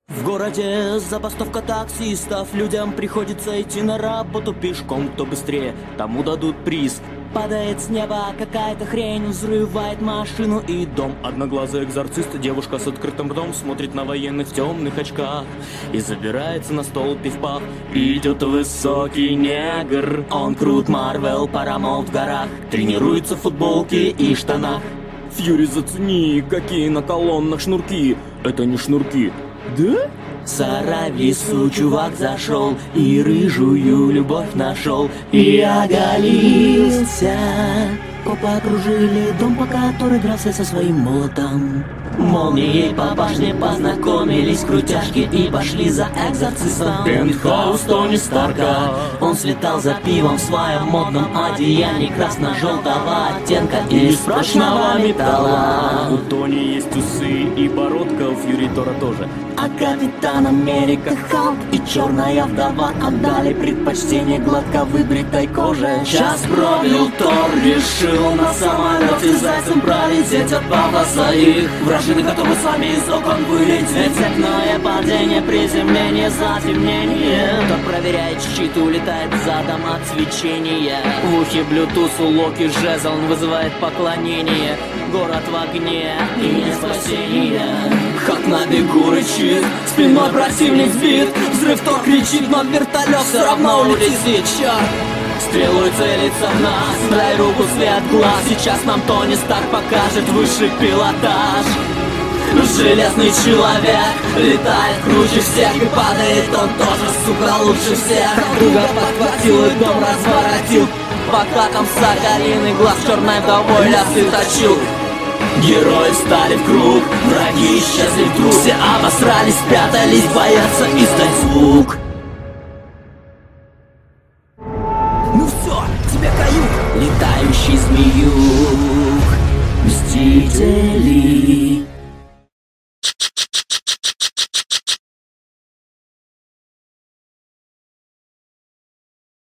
В городе забастовка таксистов. Людям приходится идти на работу пешком. Кто быстрее, тому дадут приз. Падает с неба какая-то хрень, взрывает машину и дом. Одноглазый экзорцист, девушка с открытым ртом, смотрит на военных в темных очках и забирается на стол пиф-паф. Идет высокий негр, он крут, Марвел, Парамаунт в горах, тренируется в футболке и штанах. Фьюри, зацени, какие на колоннах шнурки. Это не шнурки, да? В сарай в лесу чувак зашел и рыжую любовь нашел и оголился. Копы окружили дом, пока который дрался со своим молотом. Молнией по башне познакомились крутяшки и пошли за экзорцистом. Пентхаус Тони Старка, он слетал за пивом в своем модном одеянии красно-желтого оттенка из прочного металла. У Тони есть усы и бородка, у Фьюри Тора тоже. А Капитан Америка, Халк и Черная Вдова отдали предпочтение гладко выбритой коже. Час пробил, Тор решил на самолете зайцем пролететь от пафоса их. Вражины готовы с вами из окон вылететь. Цепное падение, приземление, затемнение. Тор проверяет щит, улетает задом от свечения. В ухе Bluetooth у Локи жезл, он вызывает поклонение. Город в огне и не спасение. Хак на бегу рычит, спиной противник сбит. Взрыв, Тор кричит, но вертолет все равно улетит. Черт! Стрелой целится в нас, дай руку, свет глаз. Сейчас нам Тони Старк покажет высший пилотаж. Железный человек летает круче всех и падает он тоже, сука, лучше всех. Друга подхватил и дом разворотил, пока там Соколиный глаз черной вдовой лясы точил. Герои встали в круг, враги исчезли вдруг. Все обосрались, спрятались, боятся издать звук. Ну все, тебе каюк, летающий змеюк. Мстители